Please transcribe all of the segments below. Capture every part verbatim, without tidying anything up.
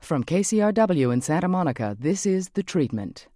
From K C R W in Santa Monica, this is The Treatment.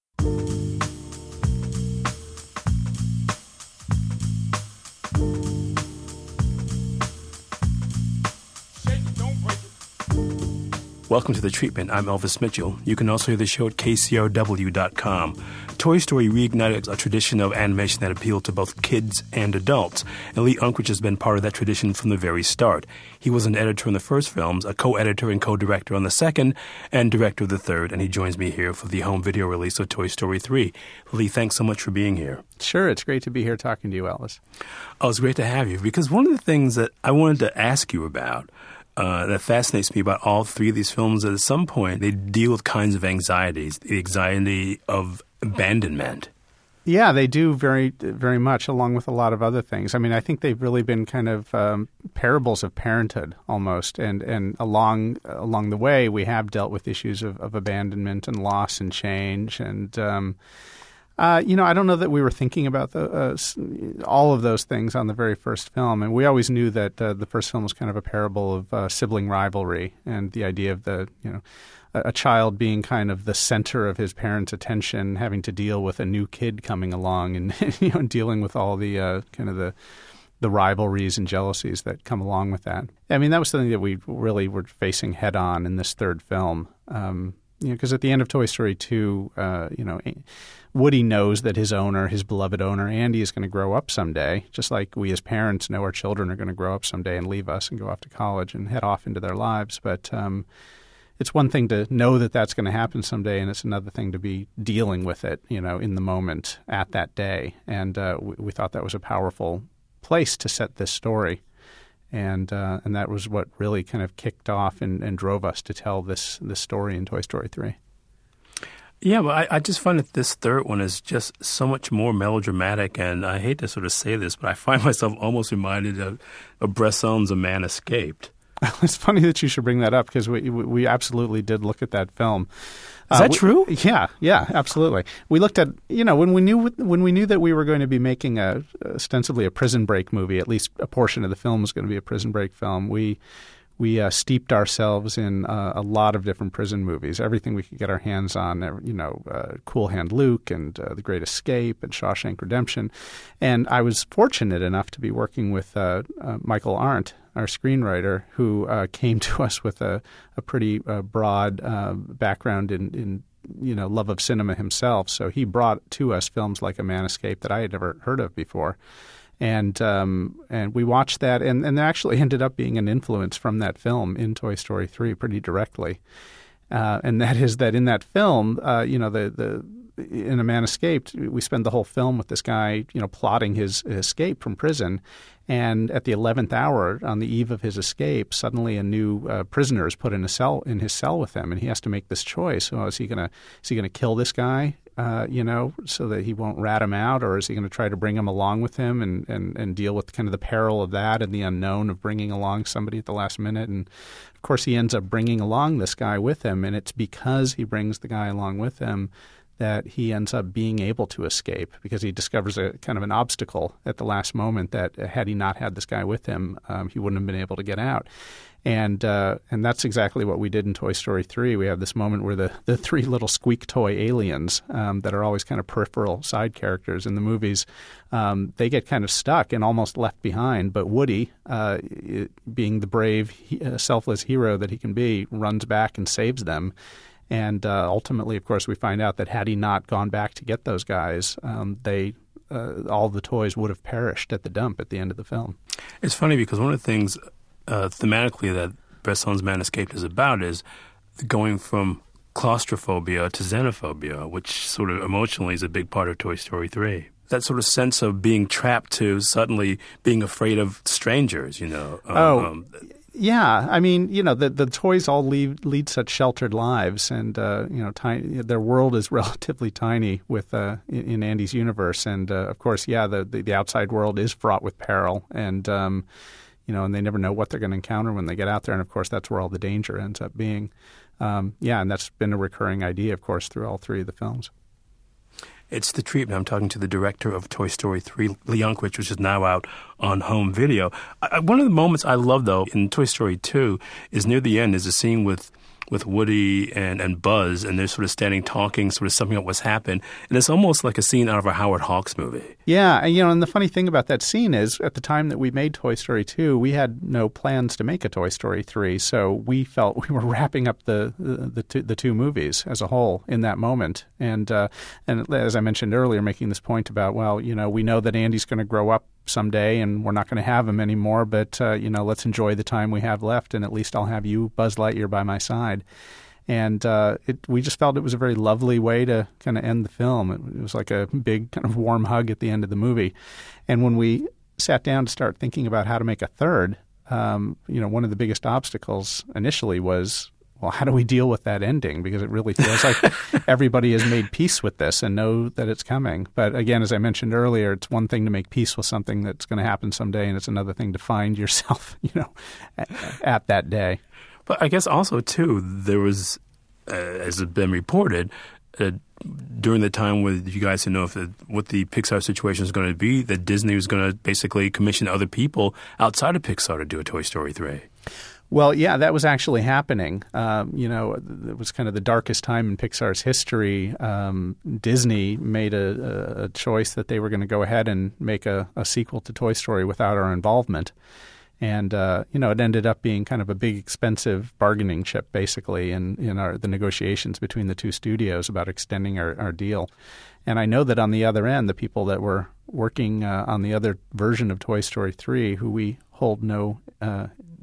Welcome to The Treatment. I'm Elvis Mitchell. You can also hear the show at K C R W dot com. Toy Story reignited a tradition of animation that appealed to both kids and adults, and Lee Unkrich has been part of that tradition from the very start. He was an editor in the first films, a co-editor and co-director on the second, and director of the third, and he joins me here for the home video release of Toy Story three. Lee, thanks so much for being here. Sure, it's great to be here talking to you, Elvis. Oh, it's great to have you, because one of the things that I wanted to ask you about Uh, that fascinates me about all three of these films that at some point they deal with kinds of anxieties, the anxiety of abandonment. Yeah, they do very, very much, along with a lot of other things. I mean, I think they've really been kind of um, parables of parenthood almost, and and along along the way we have dealt with issues of, of abandonment and loss and change, and um, Uh, you know, I don't know that we were thinking about the, uh, all of those things on the very first film. And we always knew that uh, the first film was kind of a parable of uh, sibling rivalry and the idea of the, you know, a, a child being kind of the center of his parents' attention, having to deal with a new kid coming along and, you know, dealing with all the uh, kind of the the rivalries and jealousies that come along with that. I mean, that was something that we really were facing head on in this third film. Um, you know, because at the end of Toy Story two, uh, you know, Woody knows that his owner, his beloved owner, Andy, is going to grow up someday, just like we as parents know our children are going to grow up someday and leave us and go off to college and head off into their lives. But um, it's one thing to know that that's going to happen someday, and it's another thing to be dealing with it, you know, in the moment at that day. And uh, we, we thought that was a powerful place to set this story. And uh, and that was what really kind of kicked off and, and drove us to tell this this story in Toy Story three. Yeah, but I, I just find that this third one is just so much more melodramatic, and I hate to sort of say this, but I find myself almost reminded of, of Bresson's A Man Escaped. It's funny that you should bring that up, because we we absolutely did look at that film. Is that uh, we, true? Yeah, yeah, absolutely. We looked at, you know, when we knew when we knew that we were going to be making a ostensibly a prison break movie, at least a portion of the film was going to be a prison break film. We we uh, steeped ourselves in uh, a lot of different prison movies, everything we could get our hands on. You know, uh, Cool Hand Luke and uh, The Great Escape and Shawshank Redemption. And I was fortunate enough to be working with uh, uh, Michael Arndt, our screenwriter, who uh, came to us with a, a pretty uh, broad uh, background in, in, you know, love of cinema himself. So he brought to us films like A Man Escaped that I had never heard of before. And um, and we watched that, and, and there actually ended up being an influence from that film in Toy Story three pretty directly. Uh, and that is that in that film, uh, you know, the the in A Man Escaped, we spend the whole film with this guy, you know, plotting his, his escape from prison. And at the eleventh hour, on the eve of his escape, suddenly a new uh, prisoner is put in a cell in his cell with him, and he has to make this choice: oh, is he gonna is he gonna kill this guy, uh, you know, so that he won't rat him out, or is he going to try to bring him along with him and, and and deal with kind of the peril of that and the unknown of bringing along somebody at the last minute? And of course, he ends up bringing along this guy with him, and it's because he brings the guy along with him that he ends up being able to escape, because he discovers a kind of an obstacle at the last moment that had he not had this guy with him, um, he wouldn't have been able to get out. And uh, and that's exactly what we did in Toy Story three. We have this moment where the, the three little squeak toy aliens um, that are always kind of peripheral side characters in the movies, um, they get kind of stuck and almost left behind. But Woody, uh, being the brave, uh, selfless hero that he can be, runs back and saves them. And uh, ultimately, of course, we find out that had he not gone back to get those guys, um, they uh, all the toys would have perished at the dump at the end of the film. It's funny because one of the things uh, thematically that Bresson's Man Escaped is about is going from claustrophobia to xenophobia, which sort of emotionally is a big part of Toy Story three. That sort of sense of being trapped to suddenly being afraid of strangers, you know. Um, oh, um, Yeah, I mean, you know, the the toys all lead lead such sheltered lives, and uh, you know, tiny, their world is relatively tiny with uh, in, in Andy's universe, and uh, of course, yeah, the, the the outside world is fraught with peril, and um, you know, and they never know what they're going to encounter when they get out there, and of course, that's where all the danger ends up being. Um, yeah, and that's been a recurring idea, of course, through all three of the films. It's The Treatment. I'm talking to the director of Toy Story three, Lee Unkrich, which is now out on home video. I, one of the moments I love, though, in Toy Story two is near the end is a scene with with Woody and, and Buzz, and they're sort of standing talking, sort of summing up what's happened. And it's almost like a scene out of a Howard Hawks movie. Yeah, and, you know, and the funny thing about that scene is at the time that we made Toy Story two, we had no plans to make a Toy Story three, so we felt we were wrapping up the the, the, two, the two movies as a whole in that moment. And, uh, and as I mentioned earlier, making this point about, well, you know, we know that Andy's going to grow up someday and we're not going to have him anymore, but, uh, you know, let's enjoy the time we have left, and at least I'll have you, Buzz Lightyear, by my side. And uh, it, we just felt it was a very lovely way to kind of end the film. It, it was like a big kind of warm hug at the end of the movie. And when we sat down to start thinking about how to make a third, um, you know, one of the biggest obstacles initially was, well, how do we deal with that ending? Because it really feels like everybody has made peace with this and know that it's coming. But again, as I mentioned earlier, it's one thing to make peace with something that's going to happen someday, and it's another thing to find yourself, you know, at, at that day. But I guess also, too, there was, uh, as has been reported, uh, during the time when you guys didn't know if the, what the Pixar situation was going to be, that Disney was going to basically commission other people outside of Pixar to do a Toy Story three. Well, yeah, that was actually happening. Um, you know, it was kind of the darkest time in Pixar's history. Um, Disney made a, a choice that they were going to go ahead and make a, a sequel to Toy Story without our involvement. And, uh, you know, it ended up being kind of a big, expensive bargaining chip, basically, in, in our, the negotiations between the two studios about extending our, our deal. And I know that on the other end, the people that were working uh, on the other version of Toy Story three, who we hold no uh,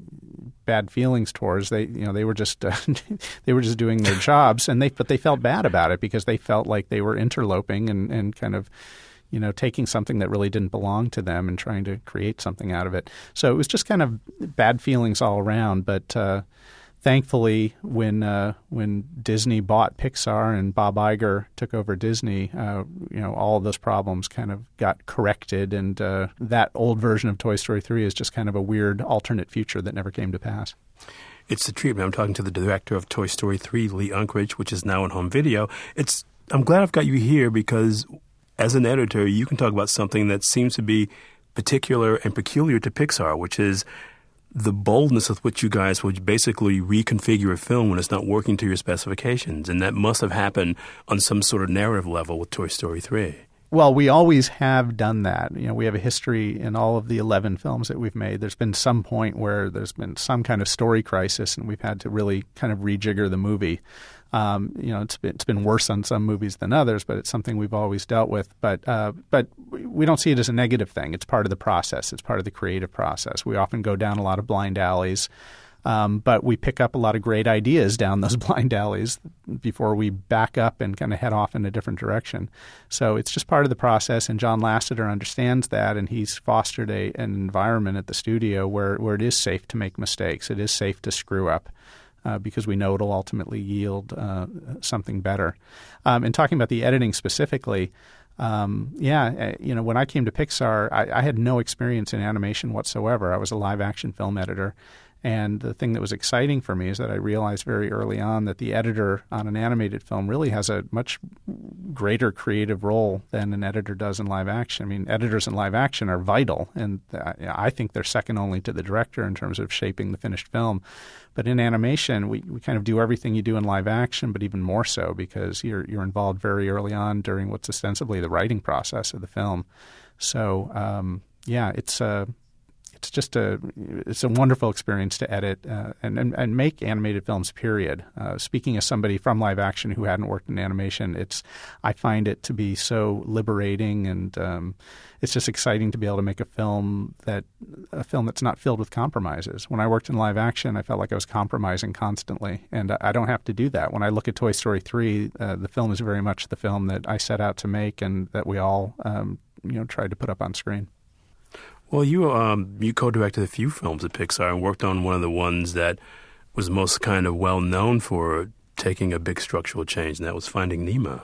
bad feelings towards, they, you know, they were just uh, they were just doing their jobs, and they but they felt bad about it because they felt like they were interloping and, and kind of, you know, taking something that really didn't belong to them and trying to create something out of it. So it was just kind of bad feelings all around. But uh, thankfully, when uh, when Disney bought Pixar and Bob Iger took over Disney, uh, you know, all of those problems kind of got corrected, and uh, that old version of Toy Story three is just kind of a weird alternate future that never came to pass. It's The Treatment. I'm talking to the director of Toy Story three, Lee Unkrich, which is now on home video. It's I'm glad I've got you here because as an editor, you can talk about something that seems to be particular and peculiar to Pixar, which is the boldness with which you guys would basically reconfigure a film when it's not working to your specifications. And that must have happened on some sort of narrative level with Toy Story three. Well, we always have done that. You know, we have a history in all of the eleven films that we've made. There's been some point where there's been some kind of story crisis, and we've had to really kind of rejigger the movie. Um, you know, it's been, it's been worse on some movies than others, but it's something we've always dealt with. But uh, but we don't see it as a negative thing. It's part of the process. It's part of the creative process. We often go down a lot of blind alleys, um, but we pick up a lot of great ideas down those blind alleys before we back up and kind of head off in a different direction. So it's just part of the process, and John Lasseter understands that, and he's fostered a, an environment at the studio where, where it is safe to make mistakes. It is safe to screw up. Uh, because we know it'll ultimately yield uh, something better. Um, and talking about the editing specifically, um, yeah, you know, when I came to Pixar, I, I had no experience in animation whatsoever. I was a live-action film editor. And the thing that was exciting for me is that I realized very early on that the editor on an animated film really has a much greater creative role than an editor does in live action. I mean, editors in live action are vital, and I think they're second only to the director in terms of shaping the finished film. But in animation, we, we kind of do everything you do in live action, but even more so because you're you're involved very early on during what's ostensibly the writing process of the film. So, um, yeah, it's a... Uh, It's just a it's a wonderful experience to edit uh, and, and and make animated films. Period. Uh, speaking as somebody from live action who hadn't worked in animation, it's I find it to be so liberating, and um, it's just exciting to be able to make a film that a film that's not filled with compromises. When I worked in live action, I felt like I was compromising constantly, and I don't have to do that. When I look at Toy Story three, uh, the film is very much the film that I set out to make, and that we all um, you know tried to put up on screen. Well, you um, you co-directed a few films at Pixar and worked on one of the ones that was most kind of well known for taking a big structural change, and that was Finding Nemo.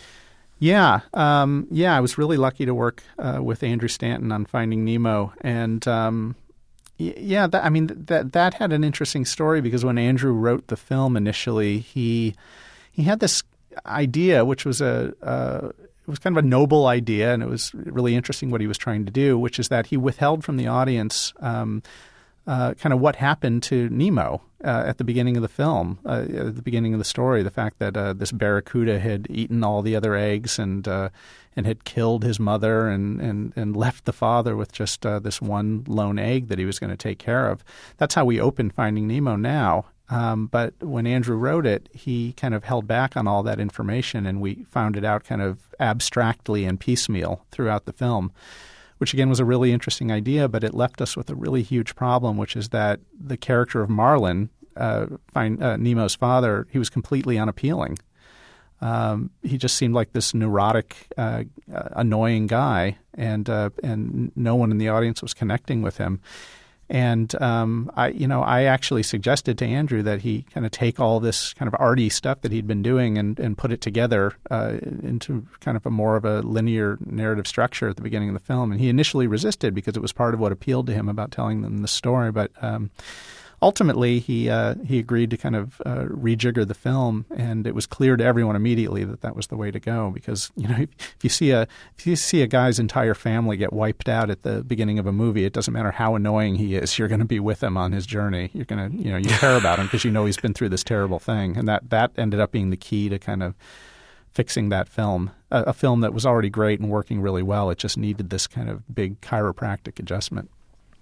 Yeah, um, yeah, I was really lucky to work uh, with Andrew Stanton on Finding Nemo, and um, y- yeah, that, I mean that that had an interesting story because when Andrew wrote the film initially, he he had this idea, which was a uh, it was kind of a noble idea, and it was really interesting what he was trying to do, which is that he withheld from the audience um, uh, kind of what happened to Nemo uh, at the beginning of the film, uh, at the beginning of the story. The fact that uh, this barracuda had eaten all the other eggs and uh, and had killed his mother and, and, and left the father with just uh, this one lone egg that he was going to take care of. That's how we open Finding Nemo now. Um, but when Andrew wrote it, he kind of held back on all that information, and we found it out kind of abstractly and piecemeal throughout the film, which again was a really interesting idea, but it left us with a really huge problem, which is that the character of Marlin, uh, find, uh, Nemo's father, he was completely unappealing. Um, he just seemed like this neurotic, uh, uh, annoying guy, and uh, and no one in the audience was connecting with him. And um, I, you know, I actually suggested to Andrew that he kind of take all this kind of arty stuff that he'd been doing and, and put it together uh, into kind of a more of a linear narrative structure at the beginning of the film. And he initially resisted because it was part of what appealed to him about telling them the story. But um, ultimately, he uh, he agreed to kind of uh, rejigger the film, and it was clear to everyone immediately that that was the way to go. Because you know, if, if you see a if you see a guy's entire family get wiped out at the beginning of a movie, it doesn't matter how annoying he is. You're going to be with him on his journey. You're going to you know you care about him because you know he's been through this terrible thing, and that that ended up being the key to kind of fixing that film. A, a film that was already great and working really well. It just needed this kind of big chiropractic adjustment.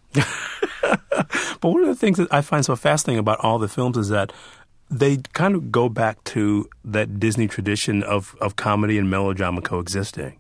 But one of the things that I find so fascinating about all the films is that they kind of go back to that Disney tradition of, of comedy and melodrama coexisting.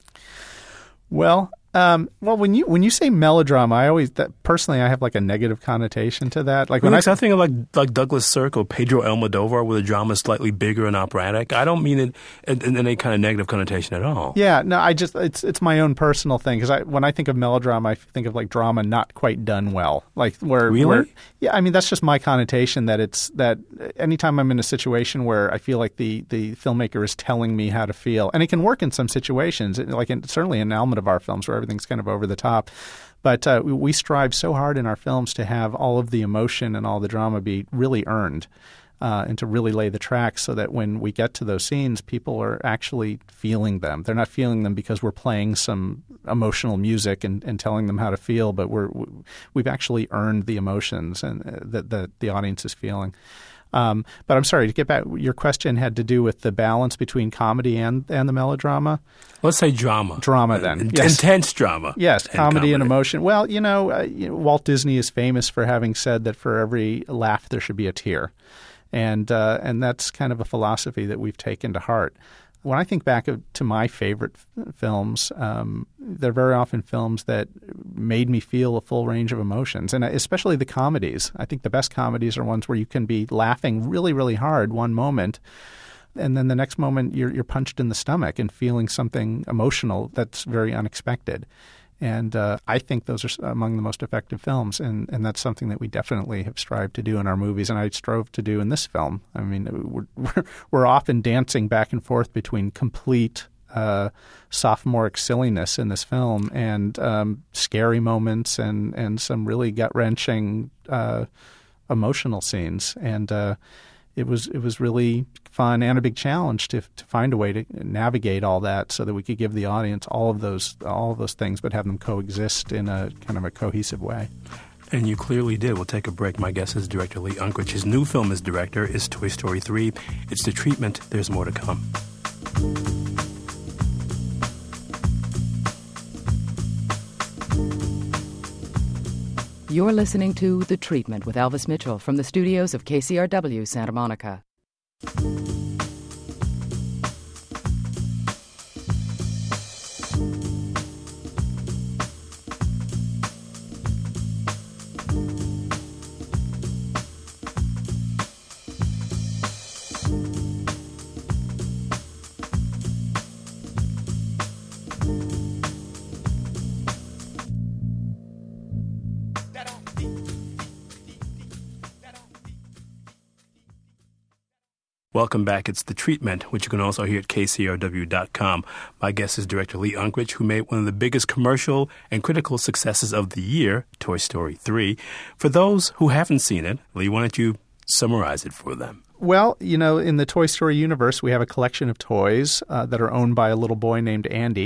Well, um, well, when you when you say melodrama, I always that, personally I have like a negative connotation to that. Like when well, I, I think of like like Douglas Sirk or Pedro Almodovar, where the drama is slightly bigger and operatic. I don't mean it in, in any kind of negative connotation at all. Yeah, no, I just it's it's my own personal thing because I when I think of melodrama, I think of like drama not quite done well, like where really. Where, yeah, I mean that's just my connotation that it's that anytime I'm in a situation where I feel like the the filmmaker is telling me how to feel, and it can work in some situations, like in, certainly in Almodovar films where everything's kind of over the top. But uh, we strive so hard in our films to have all of the emotion and all the drama be really earned uh, and to really lay the tracks so that when we get to those scenes, people are actually feeling them. They're not feeling them because we're playing some emotional music and, and telling them how to feel, but we're, we've actually earned the emotions and uh, that the, the audience is feeling. Um, but I'm sorry, to get back, your question had to do with the balance between comedy and, and the melodrama? Let's say drama. Drama, then. In- yes. Intense drama. Yes, and comedy, comedy and emotion. Well, you know, uh, you know, Walt Disney is famous for having said that for every laugh there should be a tear. And, uh, and that's kind of a philosophy that we've taken to heart. When I think back to my favorite f- films, um, they're very often films that made me feel a full range of emotions, and especially the comedies. I think the best comedies are ones where you can be laughing really, really hard one moment, and then the next moment you're, you're punched in the stomach and feeling something emotional that's very unexpected. And uh, I think those are among the most effective films, and, and that's something that we definitely have strived to do in our movies, and I strove to do in this film. I mean, we're, we're, we're often dancing back and forth between complete uh, sophomoric silliness in this film and um, scary moments and, and some really gut-wrenching uh, emotional scenes. And uh, it was it was really fun and a big challenge to to find a way to navigate all that so that we could give the audience all of those all of those things, but have them coexist in a kind of a cohesive way. And you clearly did. We'll take a break. My guest is director Lee Unkrich. His new film as director is Toy Story three. It's The Treatment. There's more to come. You're listening to The Treatment with Elvis Mitchell from the studios of K C R W Santa Monica. Welcome back. It's The Treatment, which you can also hear at K C R W dot com. My guest is director Lee Unkrich, who made one of the biggest commercial and critical successes of the year, Toy Story three. For those who haven't seen it, Lee, why don't you summarize it for them? Well, you know, in the Toy Story universe, we have a collection of toys uh, that are owned by a little boy named Andy.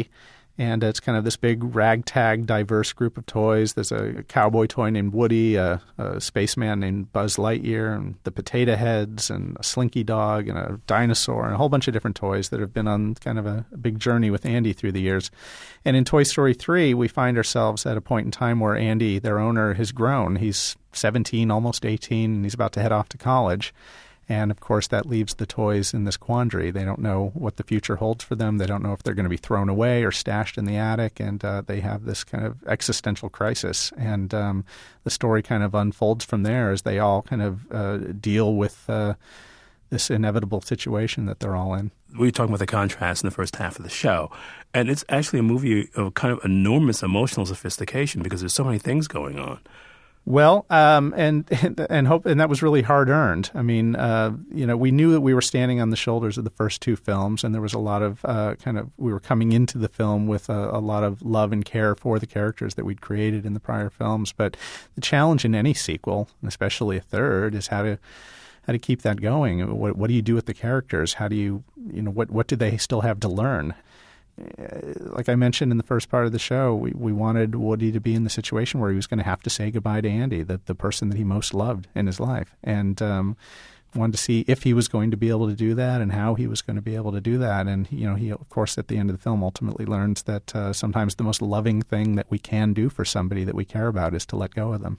And it's kind of this big ragtag, diverse group of toys. There's a cowboy toy named Woody, a, a spaceman named Buzz Lightyear, and the Potato Heads, and a Slinky Dog, and a dinosaur, and a whole bunch of different toys that have been on kind of a, a big journey with Andy through the years. And in Toy Story three, we find ourselves at a point in time where Andy, their owner, has grown. He's seventeen, almost eighteen, and he's about to head off to college. And, of course, that leaves the toys in this quandary. They don't know what the future holds for them. They don't know if they're going to be thrown away or stashed in the attic. And uh, they have this kind of existential crisis. And um, the story kind of unfolds from there as they all kind of uh, deal with uh, this inevitable situation that they're all in. We were talking about the contrast in the first half of the show. And it's actually a movie of kind of enormous emotional sophistication because there's so many things going on. Well, um, and and hope, and that was really hard earned. I mean, uh, you know, we knew that we were standing on the shoulders of the first two films, and there was a lot of uh, kind of we were coming into the film with a, a lot of love and care for the characters that we'd created in the prior films. But the challenge in any sequel, and especially a third, is how to how to keep that going. What, what do you do with the characters? How do you you know what what do they still have to learn? Like I mentioned in the first part of the show, we, we wanted Woody to be in the situation where he was going to have to say goodbye to Andy, the, the person that he most loved in his life. And um, wanted to see if he was going to be able to do that and how he was going to be able to do that. And, you know, he, of course, at the end of the film ultimately learns that uh, sometimes the most loving thing that we can do for somebody that we care about is to let go of them.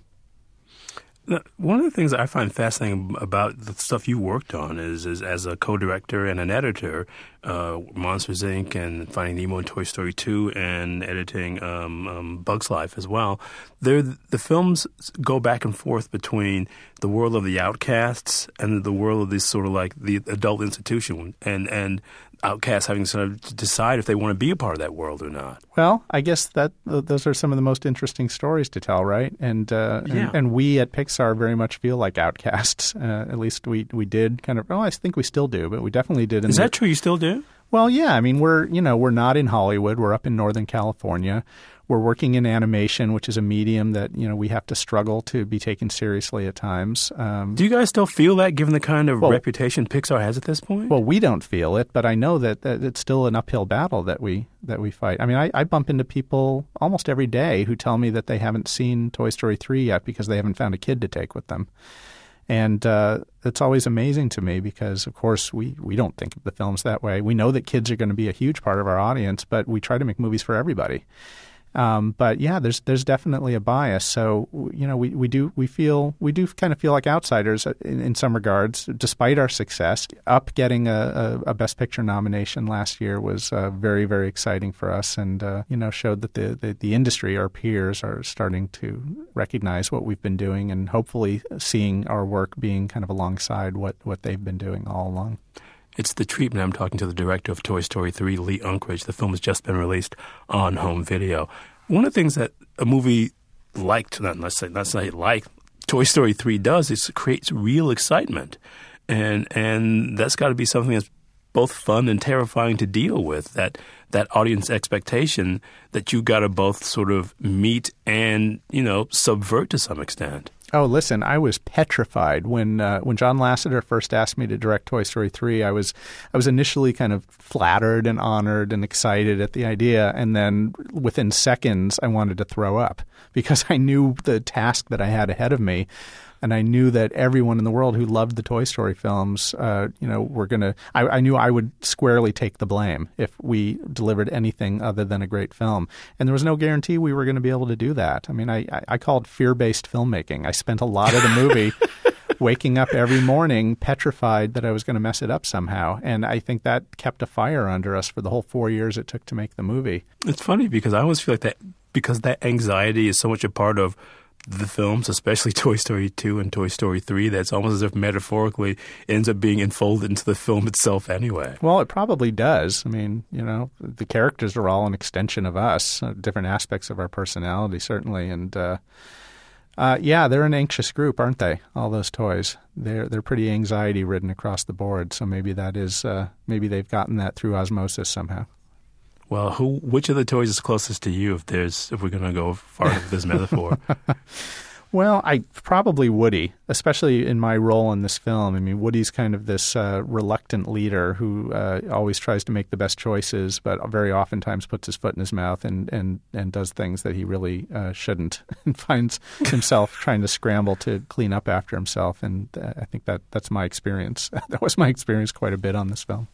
One of the things I find fascinating about the stuff you worked on is, is as a co-director and an editor, uh, Monsters, Incorporated and Finding Nemo and Toy Story two and editing um, um, Bug's Life as well. They're, the films go back and forth between the world of the outcasts and the world of this sort of like the adult institution and, and outcasts having to sort of decide if they want to be a part of that world or not. Well, I guess that uh, those are some of the most interesting stories to tell, right? And uh, yeah. and, and we at Pixar very much feel like outcasts. Uh, at least we we did kind of. Well, I think we still do, but we definitely did. In Is the, that true? You still do? Well, yeah. I mean, we're you know we're not in Hollywood. We're up in Northern California. We're working in animation, which is a medium that you know we have to struggle to be taken seriously at times. Um, Do you guys still feel that, given the kind of well, reputation Pixar has at this point? Well, we don't feel it, but I know that, that it's still an uphill battle that we that we fight. I mean, I, I bump into people almost every day who tell me that they haven't seen Toy Story three yet because they haven't found a kid to take with them. And uh, it's always amazing to me because, of course, we, we don't think of the films that way. We know that kids are going to be a huge part of our audience, but we try to make movies for everybody. Um, but yeah, there's there's definitely a bias. So you know, we, we do we feel we do kind of feel like outsiders in, in some regards, despite our success. Up getting a, a, a Best Picture nomination last year was uh, very very exciting for us, and uh, you know showed that the, the the industry, our peers, are starting to recognize what we've been doing, and hopefully seeing our work being kind of alongside what, what they've been doing all along. It's The Treatment. I'm talking to the director of Toy Story three, Lee Unkrich. The film has just been released on home video. One of the things that a movie like, not let's say, let's say like Toy Story three does is it creates real excitement, and and that's got to be something that's both fun and terrifying to deal with. That that audience expectation that you got to both sort of meet and you know subvert to some extent. Oh, listen, I was petrified when uh, when John Lasseter first asked me to direct Toy Story three. I was I was initially kind of flattered and honored and excited at the idea, and then within seconds I wanted to throw up because I knew the task that I had ahead of me. And I knew that everyone in the world who loved the Toy Story films, uh, you know, were going to – I knew I would squarely take the blame if we delivered anything other than a great film. And there was no guarantee we were going to be able to do that. I mean, I, I call it fear-based filmmaking. I spent a lot of the movie waking up every morning petrified that I was going to mess it up somehow. And I think that kept a fire under us for the whole four years it took to make the movie. It's funny because I always feel like that – because that anxiety is so much a part of – the films, especially Toy Story two and Toy Story three, that's almost as if metaphorically ends up being enfolded into the film itself anyway. Well, it probably does. I mean, you know, the characters are all an extension of us, uh, different aspects of our personality, certainly. And, uh, uh, yeah, they're an anxious group, aren't they, all those toys? They're they're pretty anxiety-ridden across the board, so maybe that is uh, maybe they've gotten that through osmosis somehow. Well, who? Which of the toys is closest to you? If there's, if we're going to go far with this metaphor. Well, I probably Woody, especially in my role in this film. I mean, Woody's kind of this uh, reluctant leader who uh, always tries to make the best choices, but very oftentimes puts his foot in his mouth and and, and does things that he really uh, shouldn't, and finds himself trying to scramble to clean up after himself. And uh, I think that that's my experience. That was my experience quite a bit on this film.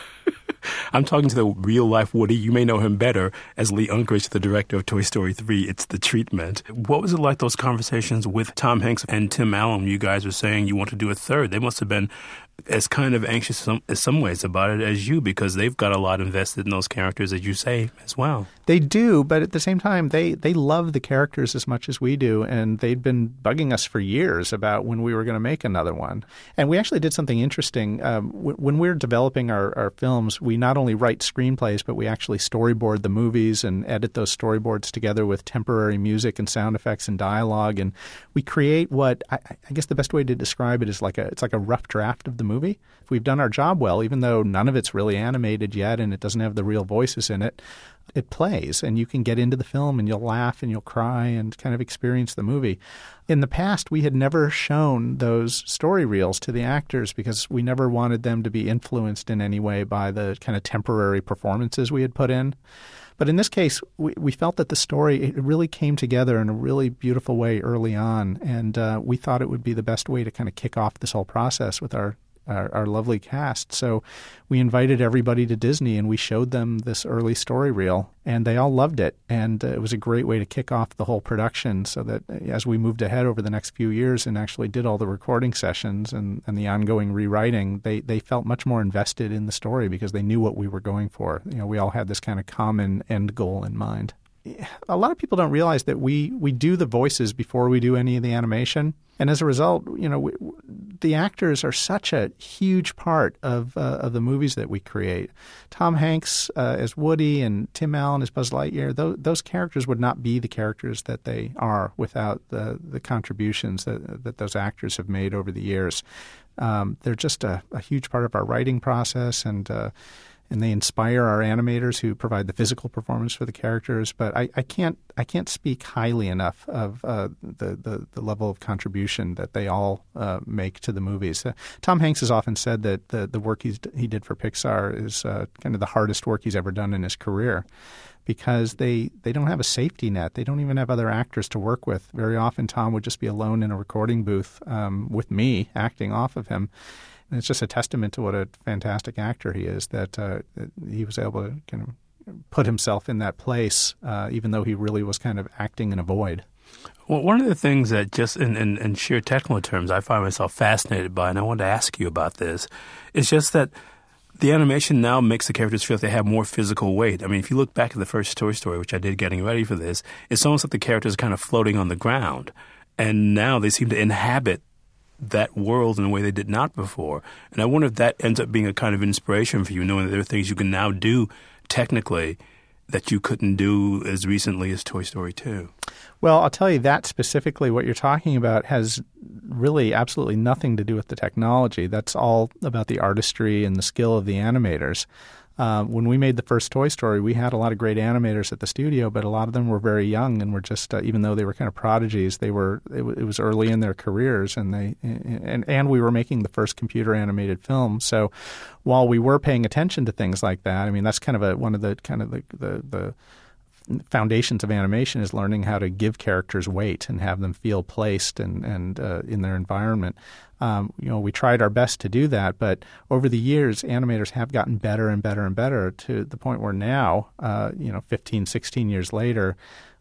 I'm talking to the real-life Woody. You may know him better as Lee Unkrich, the director of Toy Story three. It's The Treatment. What was it like, those conversations with Tom Hanks and Tim Allen? You guys were saying you want to do a third. They must have been as kind of anxious some, in some ways about it as you, because they've got a lot invested in those characters, as you say, as well. They do, but at the same time, they, they love the characters as much as we do, and they'd been bugging us for years about when we were going to make another one. And we actually did something interesting. Um, w- when we're developing our, our films, we not only write screenplays, but we actually storyboard the movies and edit those storyboards together with temporary music and sound effects and dialogue. And we create what I, I guess the best way to describe it is like a it's like a rough draft of the movie. If we've done our job well, even though none of it's really animated yet and it doesn't have the real voices in it, it plays, and you can get into the film and you'll laugh and you'll cry and kind of experience the movie. In the past, we had never shown those story reels to the actors because we never wanted them to be influenced in any way by the kind of temporary performances we had put in. But in this case, we, we felt that the story, it really came together in a really beautiful way early on, and uh, we thought it would be the best way to kind of kick off this whole process with our Our, our lovely cast. So we invited everybody to Disney and we showed them this early story reel, and they all loved it. And uh, it was a great way to kick off the whole production, so that as we moved ahead over the next few years and actually did all the recording sessions and, and the ongoing rewriting, they, they felt much more invested in the story because they knew what we were going for. You know, we all had this kind of common end goal in mind. A lot of people don't realize that we, we do the voices before we do any of the animation. And as a result, you know, we, the actors are such a huge part of uh, of the movies that we create. Tom Hanks uh, as Woody and Tim Allen as Buzz Lightyear, those, those characters would not be the characters that they are without the, the contributions that, that those actors have made over the years. Um, they're just a, a huge part of our writing process, and uh, and they inspire our animators who provide the physical performance for the characters. But I, I can't I can't speak highly enough of uh, the, the the level of contribution that they all uh, make to the movies. Uh, Tom Hanks has often said that the the work he's, he did for Pixar is uh, kind of the hardest work he's ever done in his career, because they, they don't have a safety net. They don't even have other actors to work with. Very often Tom would just be alone in a recording booth um, with me acting off of him. And it's just a testament to what a fantastic actor he is that, uh, that he was able to kind of put himself in that place, uh, even though he really was kind of acting in a void. Well, one of the things that just in, in, in sheer technical terms I find myself fascinated by, and I wanted to ask you about this, is just that the animation now makes the characters feel like they have more physical weight. I mean, if you look back at the first Toy Story, which I did getting ready for this, it's almost like the characters are kind of floating on the ground. And now they seem to inhabit that world in a way they did not before. And I wonder if that ends up being a kind of inspiration for you, knowing that there are things you can now do technically that you couldn't do as recently as Toy Story two. Well, I'll tell you that specifically what you're talking about has really absolutely nothing to do with the technology. That's all about the artistry and the skill of the animators. Uh, when we made the first Toy Story, we had a lot of great animators at the studio, but a lot of them were very young and were just, uh, even though they were kind of prodigies, they were it, w- it was early in their careers, and they and and we were making the first computer animated film. So while we were paying attention to things like that, I mean, that's kind of a one of the kind of the the, the foundations of animation is learning how to give characters weight and have them feel placed and and uh, in their environment. Um, you know, we tried our best to do that, but over the years, animators have gotten better and better and better to the point where now, uh, you know, fifteen, sixteen years later,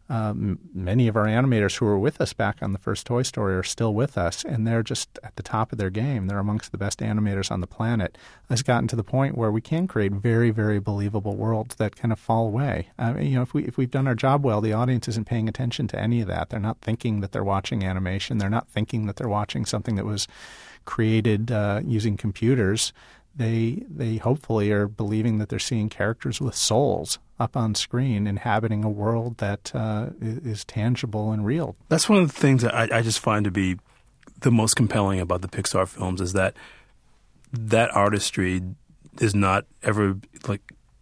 um, many of our animators who were with us back on the first Toy Story are still with us, and they're just at the top of their game. They're amongst the best animators on the planet. It's gotten to the point where we can create very, very believable worlds that kind of fall away. I mean, you know, if we if we've done our job well, the audience isn't paying attention to any of that. They're not thinking that they're watching animation. They're not thinking that they're watching something that was created uh, using computers. They they hopefully are believing that they're seeing characters with souls up on screen inhabiting a world that uh, is tangible and real. That's one of the things that I, I just find to be the most compelling about the Pixar films, is that that artistry is not ever like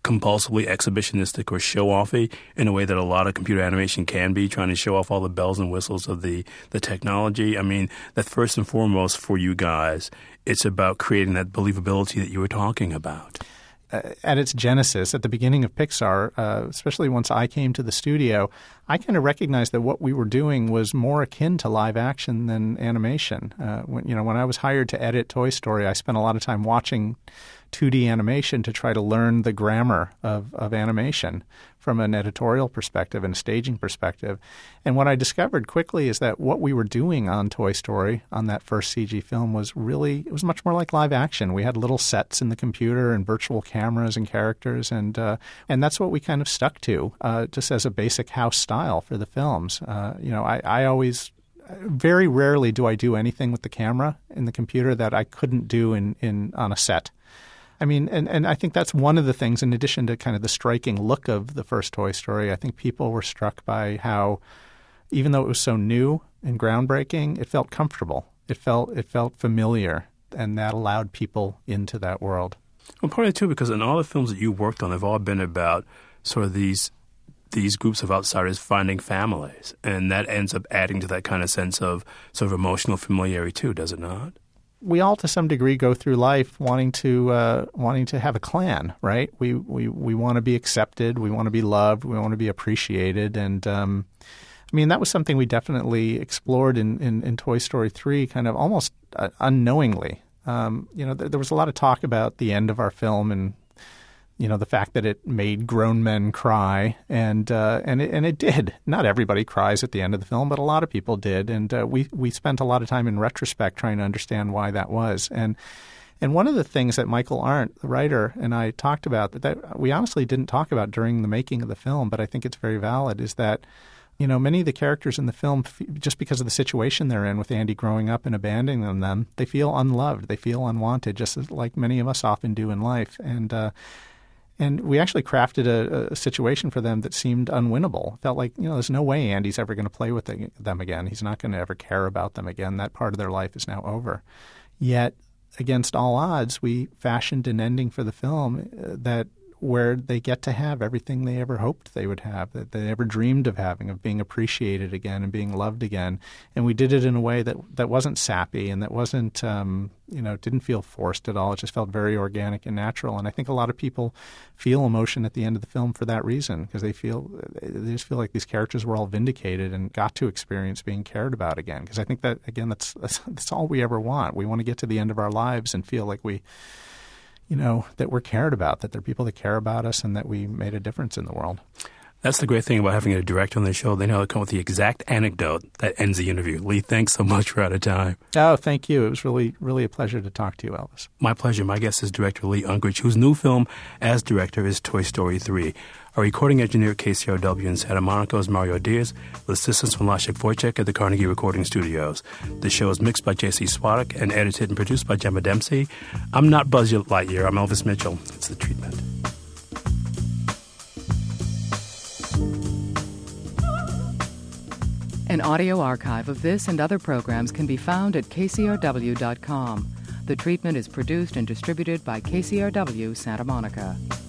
compulsively exhibitionistic or show-offy in a way that a lot of computer animation can be, trying to show off all the bells and whistles of the, the technology? I mean, that first and foremost for you guys, it's about creating that believability that you were talking about. Uh, at its genesis, at the beginning of Pixar, uh, especially once I came to the studio, I kind of recognized that what we were doing was more akin to live action than animation. Uh, when, you know, when I was hired to edit Toy Story, I spent a lot of time watching two D animation to try to learn the grammar of, of animation from an editorial perspective and a staging perspective. And what I discovered quickly is that what we were doing on Toy Story, on that first C G film, was really, it was much more like live action. We had little sets in the computer and virtual cameras and characters, and uh, and that's what we kind of stuck to, uh, just as a basic house style for the films. Uh, you know, I, I always, very rarely do I do anything with the camera in the computer that I couldn't do in, in on a set. I mean, and, and I think that's one of the things, in addition to kind of the striking look of the first Toy Story, I think people were struck by how, even though it was so new and groundbreaking, it felt comfortable. It felt it felt familiar, and that allowed people into that world. Well, partly too, because in all the films that you worked on, they've all been about sort of these these groups of outsiders finding families, and that ends up adding to that kind of sense of sort of emotional familiarity too, does it not? We all, to some degree, go through life wanting to uh, wanting to have a clan, right? We we we want to be accepted, we want to be loved, we want to be appreciated, and um, I mean that was something we definitely explored in, in, in Toy Story three, kind of almost uh, unknowingly. Um, you know, th- there was a lot of talk about the end of our film and, you know, the fact that it made grown men cry, and uh, and it, and it did. Not everybody cries at the end of the film, but a lot of people did, and uh, we we spent a lot of time in retrospect trying to understand why that was. And and one of the things that Michael Arndt, the writer, and I talked about that, that we honestly didn't talk about during the making of the film, but I think it's very valid, is that, you know, many of the characters in the film, just because of the situation they're in with Andy growing up and abandoning them, they feel unloved, they feel unwanted, just as, like many of us often do in life, and. Uh, And we actually crafted a, a situation for them that seemed unwinnable. Felt like, you know, there's no way Andy's ever going to play with them again. He's not going to ever care about them again. That part of their life is now over. Yet, against all odds, we fashioned an ending for the film that where they get to have everything they ever hoped they would have, that they ever dreamed of having, of being appreciated again and being loved again. And we did it in a way that that wasn't sappy and that wasn't, um, you know, didn't feel forced at all. It just felt very organic and natural. And I think a lot of people feel emotion at the end of the film for that reason, because they feel they just feel like these characters were all vindicated and got to experience being cared about again. Because I think that, again, that's, that's that's all we ever want. We want to get to the end of our lives and feel like we, you know, that we're cared about, that there are people that care about us and that we made a difference in the world. That's the great thing about having a director on the show. They know how to come up with the exact anecdote that ends the interview. Lee, thanks so much. We're out of time. Oh, thank you. It was really, really a pleasure to talk to you, Elvis. My pleasure. My guest is director Lee Unkrich, whose new film as director is Toy Story three. Our recording engineer at K C R W in Santa Monica is Mario Diaz, with assistance from Leszek Wojcik at the Carnegie Recording Studios. The show is mixed by J C Swadek and edited and produced by Gemma Dempsey. I'm not Buzz Lightyear. I'm Elvis Mitchell. It's The Treatment. An audio archive of this and other programs can be found at K C R W dot com. The Treatment is produced and distributed by K C R W Santa Monica.